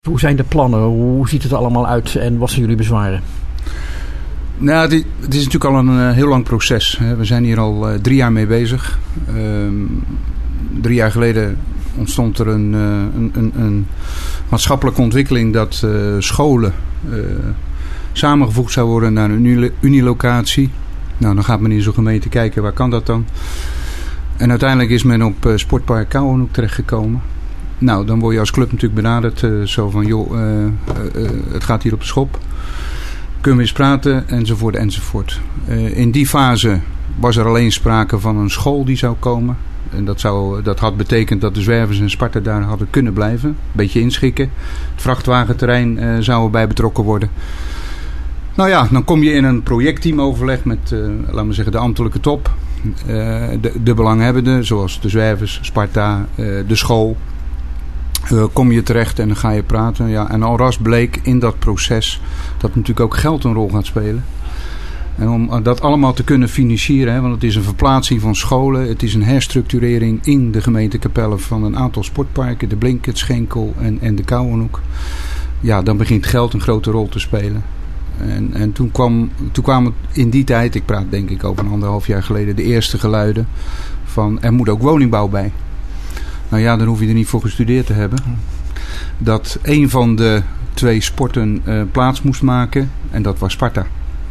Hoe zijn de plannen? Hoe ziet het er allemaal uit en wat zijn jullie bezwaren? Nou, het is natuurlijk al een heel lang proces. We zijn hier al 3 jaar mee bezig. 3 jaar geleden ontstond er een maatschappelijke ontwikkeling dat scholen samengevoegd zou worden naar een unilocatie. Nou, dan gaat men in zo'n gemeente kijken, waar kan dat dan? En uiteindelijk is men op Sportpark Kouwenhoek terechtgekomen. Nou, dan word je als club natuurlijk benaderd. Zo van, joh, het gaat hier op de schop. Kunnen we eens praten, enzovoort, enzovoort. In die fase was er alleen sprake van een school die zou komen. En dat had betekend dat de Zwervers en Sparta daar hadden kunnen blijven. Een beetje inschikken. Het vrachtwagenterrein zou erbij betrokken worden. Nou ja, dan kom je in een projectteamoverleg met, laten we zeggen, de ambtelijke top. De belanghebbenden, zoals de Zwervers, Sparta, de school. Kom je terecht en dan ga je praten. Ja, en alras bleek in dat proces dat natuurlijk ook geld een rol gaat spelen. En om dat allemaal te kunnen financieren, want het is een verplaatsing van scholen. Het is een herstructurering in de gemeente Capelle van een aantal sportparken. De Blink, het Schenkel en de Kouwenhoek. Ja, dan begint geld een grote rol te spelen. En toen kwamen in die tijd, ik praat denk ik over 1,5 jaar geleden, de eerste geluiden van er moet ook woningbouw bij. Nou ja, dan hoef je er niet voor gestudeerd te hebben. Dat een van de 2 sporten plaats moest maken. En dat was Sparta.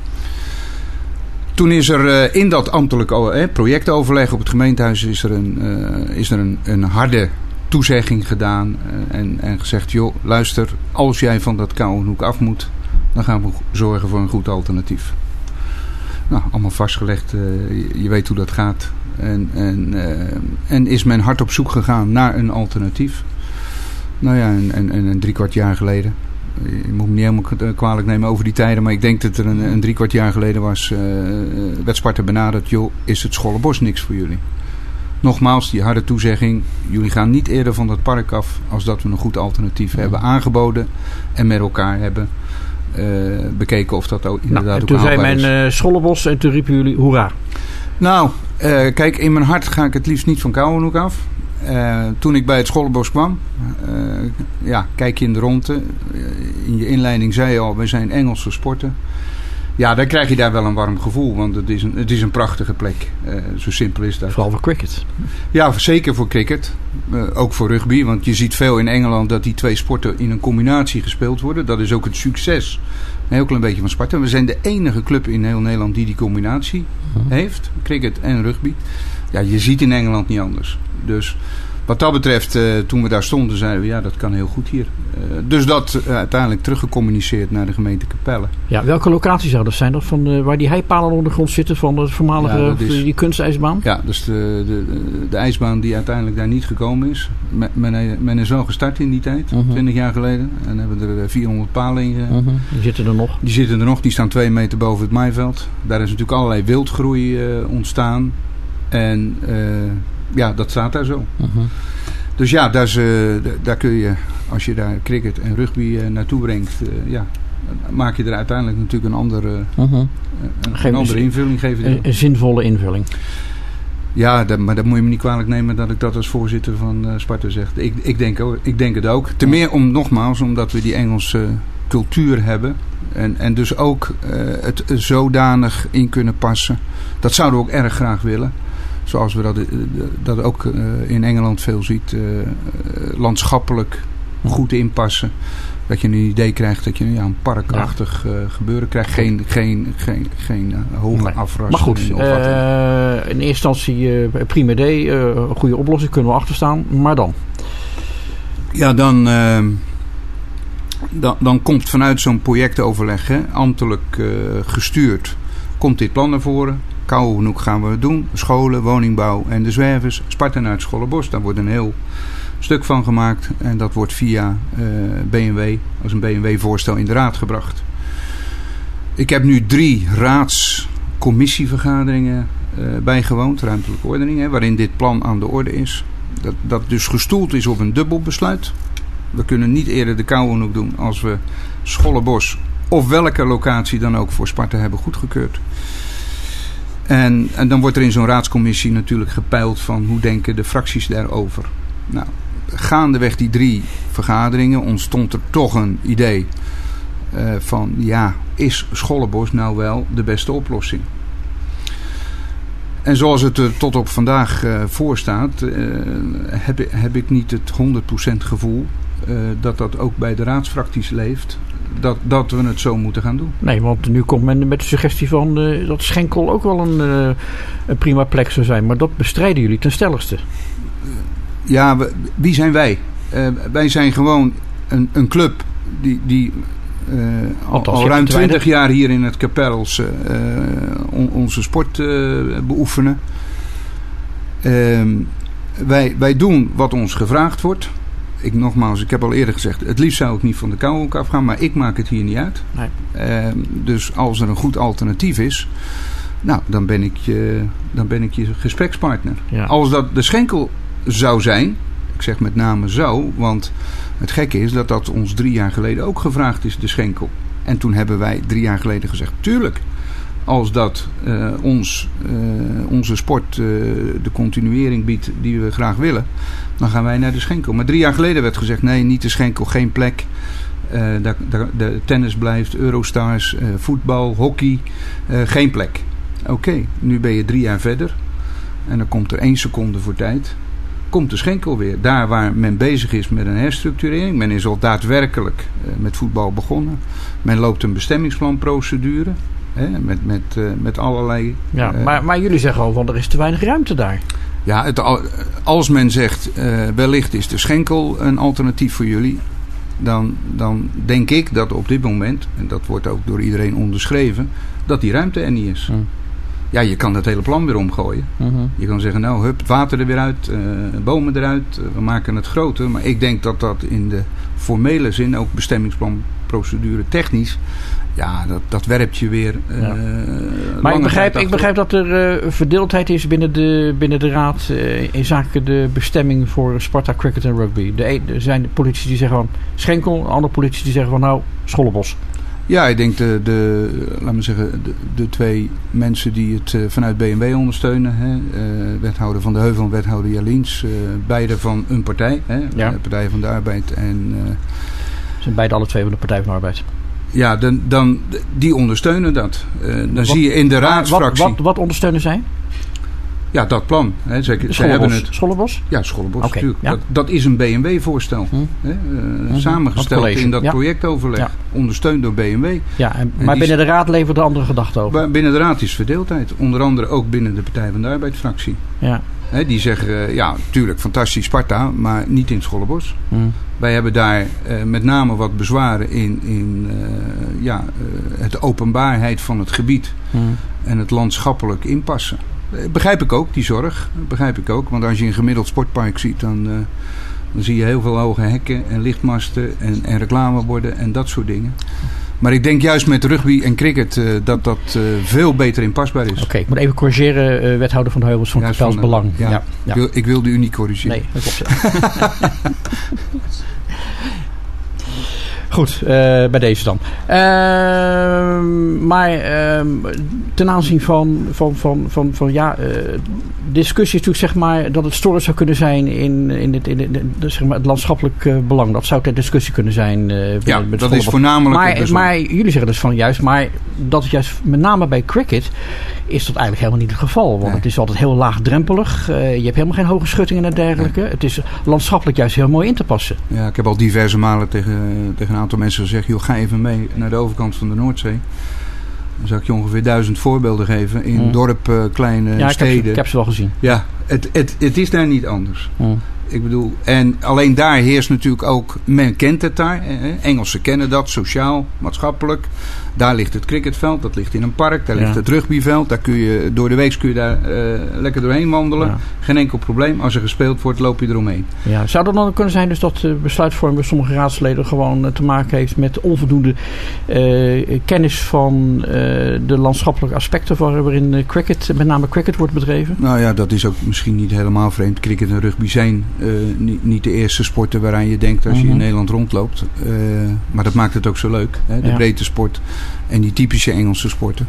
Toen is er in dat ambtelijke projectoverleg op het gemeentehuis is er een harde toezegging gedaan. En gezegd, joh, luister, als jij van dat Kouwenhoek af moet, dan gaan we zorgen voor een goed alternatief. Nou, allemaal vastgelegd. Je weet hoe dat gaat. En is men hard op zoek gegaan naar een alternatief. Nou ja, en 3/4 jaar geleden. Je moet me niet helemaal kwalijk nemen over die tijden. Maar ik denk dat er een 3/4 jaar geleden werd Sparta benaderd. Joh, is het Schollebos niks voor jullie? Nogmaals, die harde toezegging. Jullie gaan niet eerder van dat park af als dat we een goed alternatief hebben aangeboden. En met elkaar hebben bekeken of dat ook inderdaad ook haalbaar is. Toen zei men Schollebos en toen riepen jullie hoera. Nou, kijk, in mijn hart ga ik het liefst niet van Kouwenhoek af. Toen ik bij het Schollebos kwam, kijk je in de rondte. In je inleiding zei je al, wij zijn Engelse sporten. Ja, dan krijg je daar wel een warm gevoel, want het is een prachtige plek. Zo simpel is dat. Vooral voor cricket. Ja, zeker voor cricket. Ook voor rugby, want je ziet veel in Engeland dat die 2 sporten in een combinatie gespeeld worden. Dat is ook het succes. Een heel klein beetje van Sparta. We zijn de enige club in heel Nederland die combinatie heeft. Cricket en rugby. Ja, je ziet in Engeland niet anders. Dus wat dat betreft, toen we daar stonden, zeiden we, ja, dat kan heel goed hier. Dus dat uiteindelijk teruggecommuniceerd naar de gemeente Capelle. Ja, welke locaties zouden dat zijn? Dat van waar die heipalen onder de grond zitten van de voormalige die kunstijsbaan? Ja, dus de ijsbaan die uiteindelijk daar niet gekomen is. Men is wel gestart in die tijd, 20 jaar geleden. En hebben er 400 palen in. Die zitten er nog? Die zitten er nog, die staan 2 meter boven het maaiveld. Daar is natuurlijk allerlei wildgroei ontstaan. En ja, dat staat daar zo. Dus ja, daar kun je, als je daar cricket en rugby naartoe brengt, maak je er uiteindelijk natuurlijk een andere invulling geven. Een zinvolle invulling. Ja, maar dat moet je me niet kwalijk nemen dat ik dat als voorzitter van Sparta zeg. Ik denk het ook. Ten meer omdat we die Engelse cultuur hebben. En dus ook het zodanig in kunnen passen. Dat zouden we ook erg graag willen. Zoals we dat ook in Engeland veel ziet. Landschappelijk goed inpassen. Dat je een idee krijgt dat je een parkachtig gebeuren krijgt. Geen hoge afras. Maar goed, in eerste instantie prima idee. Een goede oplossing, kunnen we achterstaan. Maar dan? Ja, dan komt vanuit zo'n projectoverleg, ambtelijk gestuurd, komt dit plan naar voren. Kouwenhoek gaan we doen. Scholen, woningbouw en de Zwervers. Sparta naar het Schollebos. Daar wordt een heel stuk van gemaakt. En dat wordt via BMW, als een BMW-voorstel in de raad gebracht. Ik heb nu 3 raadscommissievergaderingen bijgewoond. Ruimtelijke ordening. Waarin dit plan aan de orde is. Dat dus gestoeld is op een dubbel besluit. We kunnen niet eerder de Kouwenhoek doen als we Schollebos of welke locatie dan ook voor Sparta hebben goedgekeurd. En dan wordt er in zo'n raadscommissie natuurlijk gepeild van hoe denken de fracties daarover. Nou, gaandeweg die 3 vergaderingen ontstond er toch een idee van, is Schollebos nou wel de beste oplossing? En zoals het er tot op vandaag voor staat, heb ik niet het 100% gevoel dat ook bij de raadsfracties leeft. Dat we het zo moeten gaan doen. Nee, want nu komt men met de suggestie van dat Schenkel ook wel een prima plek zou zijn. Maar dat bestrijden jullie ten stelligste. Wie zijn wij? Wij zijn gewoon een club die al ruim 20 jaar hier in het Kapels onze sport beoefenen. Wij doen wat ons gevraagd wordt. Ik heb al eerder gezegd, het liefst zou ik niet van de kou afgaan, maar ik maak het hier niet uit. Nee. Dus als er een goed alternatief is, dan ben ik je gesprekspartner. Ja. Als dat de Schenkel zou zijn, ik zeg met name zou, want het gekke is dat ons 3 jaar geleden ook gevraagd is, de Schenkel. En toen hebben wij 3 jaar geleden gezegd, tuurlijk, als dat onze sport de continuering biedt die we graag willen, dan gaan wij naar de Schenkel. Maar 3 jaar geleden werd gezegd, nee, niet de Schenkel, geen plek. De tennis blijft, Eurostars, voetbal, hockey, geen plek. Oké, nu ben je 3 jaar verder en dan komt er 1 seconde voor tijd. Komt de Schenkel weer. Daar waar men bezig is met een herstructurering. Men is al daadwerkelijk met voetbal begonnen. Men loopt een bestemmingsplanprocedure. Met allerlei... Ja, maar jullie zeggen al, want er is te weinig ruimte daar. Ja, als men zegt, wellicht is de Schenkel een alternatief voor jullie. Dan denk ik dat op dit moment, en dat wordt ook door iedereen onderschreven, dat die ruimte er niet is. Ja, je kan dat hele plan weer omgooien. Je kan zeggen, het water er weer uit, bomen eruit, we maken het groter. Maar ik denk dat in de formele zin, ook bestemmingsplanprocedure technisch, dat werpt je weer. Maar ik begrijp dat er verdeeldheid is binnen de raad in zaken de bestemming voor Sparta, cricket en rugby. Er zijn politici die zeggen van Schenkel, andere politici die zeggen van Schollebos. Ja, ik denk laat me zeggen, de 2 mensen die het vanuit BMW ondersteunen. Wethouder Van de Heuvel en wethouder Jaliens. Beide van een partij. De Partij van de Arbeid. Ze zijn beide alle 2 van de Partij van de Arbeid. Ja, die ondersteunen dat. Zie je in de raadsfractie. Wat ondersteunen zij? Ja, dat plan. Zij hebben het. Schollebos? Ja, Schollebos natuurlijk. Ja. Dat is een BMW-voorstel. Samengesteld in dat projectoverleg. Ja. Ondersteund door BMW. Ja, maar binnen de raad levert de andere gedachten over. Binnen de raad is verdeeldheid. Onder andere ook binnen de Partij van de Arbeidsfractie. Ja. Die zeggen, tuurlijk, fantastisch Sparta, maar niet in Schollebos. Wij hebben daar met name wat bezwaren in het openbaarheid van het gebied en het landschappelijk inpassen. Begrijp ik ook, die zorg. Begrijp ik ook. Want als je een gemiddeld sportpark ziet, dan zie je heel veel hoge hekken en lichtmasten en reclameborden en dat soort dingen. Maar ik denk juist met rugby en cricket dat veel beter inpasbaar is. Oké, ik moet even corrigeren, wethouder Van de Heuvels van Kapels Belang. Ja. Ik wilde u niet corrigeren. Nee, dat klopt. Goed, bij deze dan. Maar ten aanzien van discussie is natuurlijk zeg maar dat het storend zou kunnen zijn in het landschappelijk belang. Dat zou ter discussie kunnen zijn. Dat is voornamelijk. Maar jullie zeggen dus van juist, maar dat is juist met name bij cricket is dat eigenlijk helemaal niet het geval. Want het is altijd heel laagdrempelig. Je hebt helemaal geen hoge schuttingen en dergelijke. Het is landschappelijk juist heel mooi in te passen. Ja, ik heb al diverse malen tegen een aantal mensen gezegd, joh, ga even mee naar de overkant van de Noordzee. Dan zou ik je ongeveer 1000 voorbeelden geven in dorp, kleine steden. Ik heb ze wel gezien. Ja, het is daar niet anders. Ik bedoel, en alleen daar heerst natuurlijk ook, men kent het daar. Engelsen kennen dat, sociaal, maatschappelijk. Daar ligt het cricketveld, dat ligt in een park. Daar ligt het rugbyveld. Daar kun je, door de week kun je daar lekker doorheen wandelen. Ja. Geen enkel probleem. Als er gespeeld wordt, loop je eromheen. Ja. Zou dat dan kunnen zijn dus dat besluitvorming bij sommige raadsleden gewoon te maken heeft met onvoldoende kennis van de landschappelijke aspecten waarin cricket, met name cricket, wordt bedreven? Nou ja, dat is ook misschien niet helemaal vreemd. Cricket en rugby zijn niet de eerste sporten waaraan je denkt als je in Nederland rondloopt. Maar dat maakt het ook zo leuk. Hè? De breedte sport en die typische Engelse sporten.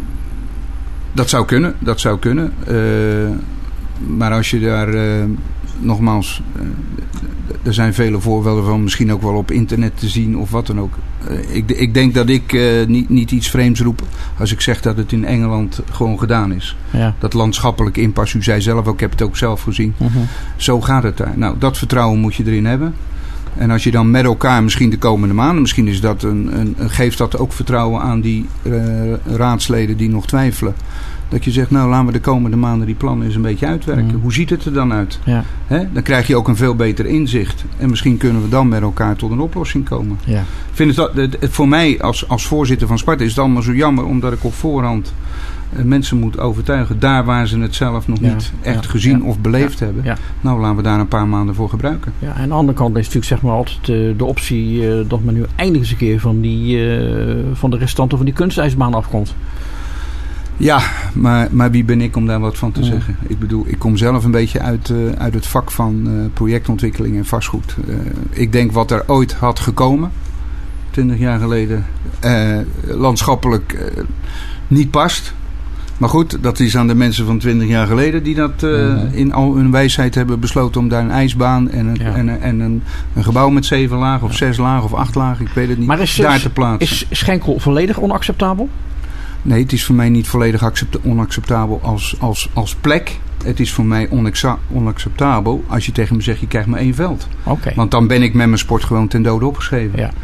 Dat zou kunnen. Maar als je daar nogmaals, er zijn vele voorbeelden van, misschien ook wel op internet te zien of wat dan ook. Ik denk dat ik niet iets vreemds roep als ik zeg dat het in Engeland gewoon gedaan is. Ja. Dat landschappelijk inpas, u zei zelf ook, ik heb het ook zelf gezien. Zo gaat het daar. Nou, dat vertrouwen moet je erin hebben. En als je dan met elkaar misschien de komende maanden, misschien is dat geeft dat ook vertrouwen aan die raadsleden die nog twijfelen. Dat je zegt, nou laten we de komende maanden die plannen eens een beetje uitwerken. Hoe ziet het er dan uit? Ja. Dan krijg je ook een veel beter inzicht. En misschien kunnen we dan met elkaar tot een oplossing komen. Ja. Ik vind het voor mij als voorzitter van Sparta is het allemaal zo jammer, omdat ik op voorhand mensen moet overtuigen. Daar waar ze het zelf nog niet echt gezien of beleefd hebben. Ja. Nou, laten we daar een paar maanden voor gebruiken. Ja, en aan de andere kant is natuurlijk zeg maar altijd de optie dat men nu eindelijk eens een keer van de restanten van die kunstijsbaan afkomt. Ja, maar wie ben ik om daar wat van te zeggen? Ik bedoel, ik kom zelf een beetje uit het vak van projectontwikkeling en vastgoed. Ik denk wat er ooit had gekomen, 20 jaar geleden, landschappelijk niet past. Maar goed, dat is aan de mensen van 20 jaar geleden die dat in al hun wijsheid hebben besloten om daar een ijsbaan en een gebouw met 7 lagen of 6 lagen of 8 lagen, ik weet het niet, maar daar te plaatsen. Is Schenkel volledig onacceptabel? Nee, het is voor mij niet volledig onacceptabel als plek. Het is voor mij onacceptabel als je tegen me zegt, je krijgt maar 1 veld. Okay. Want dan ben ik met mijn sport gewoon ten dode opgeschreven. Ja,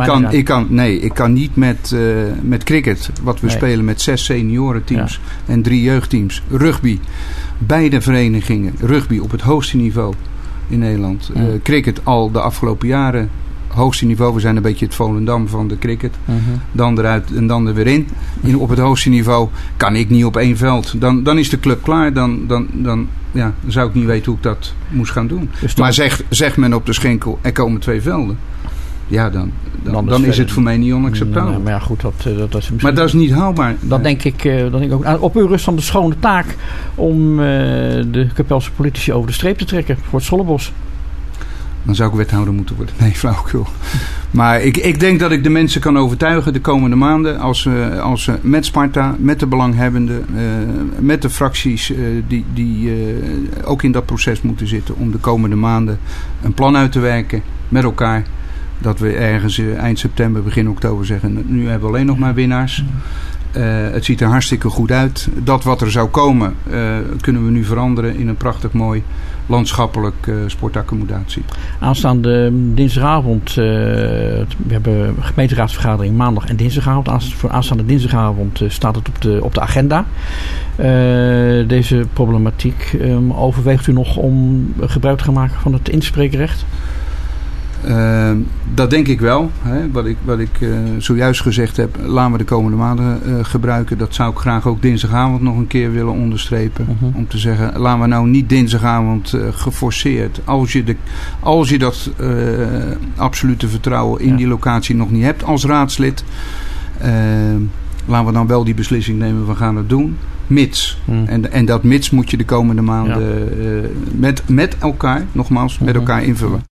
ik kan niet met cricket, wat we spelen met 6 seniorenteams en 3 jeugdteams. Rugby, beide verenigingen. Rugby op het hoogste niveau in Nederland. Cricket al de afgelopen jaren. Hoogste niveau, we zijn een beetje het Volendam van de cricket. Dan eruit en dan er weer in. Op het hoogste niveau kan ik niet op 1 veld. Dan is de club klaar. Dan zou ik niet weten hoe ik dat moest gaan doen. Dus maar zegt men op de Schenkel, er komen 2 velden. Ja, dan is het voor mij niet onacceptabel. Maar ja, goed, dat is misschien... Maar dat is niet haalbaar. Dat denk ik ook. Op u rust dan de schone taak om de Kapelse politici over de streep te trekken voor het Schollebos. Dan zou ik wethouder moeten worden. Nee, flauwekul. Maar ik denk dat ik de mensen kan overtuigen de komende maanden. Als ze met Sparta, met de belanghebbenden, met de fracties die ook in dat proces moeten zitten. Om de komende maanden een plan uit te werken met elkaar. Dat we ergens eind september, begin oktober zeggen. Nu hebben we alleen nog maar winnaars. Het ziet er hartstikke goed uit. Dat wat er zou komen kunnen we nu veranderen in een prachtig mooi landschappelijk sportaccommodatie. Aanstaande dinsdagavond, we hebben gemeenteraadsvergadering maandag en dinsdagavond. Voor aanstaande dinsdagavond staat het op de agenda. Deze problematiek. Overweegt u nog om gebruik te gaan maken van het inspreekrecht? Dat denk ik wel. Hè. Wat ik zojuist gezegd heb, laten we de komende maanden gebruiken. Dat zou ik graag ook dinsdagavond nog een keer willen onderstrepen. Om te zeggen, laten we nou niet dinsdagavond geforceerd. Als je dat absolute vertrouwen in die locatie nog niet hebt als raadslid. Laten we dan wel die beslissing nemen, we gaan het doen. Mits. En dat mits moet je de komende maanden met elkaar, nogmaals, met elkaar invullen.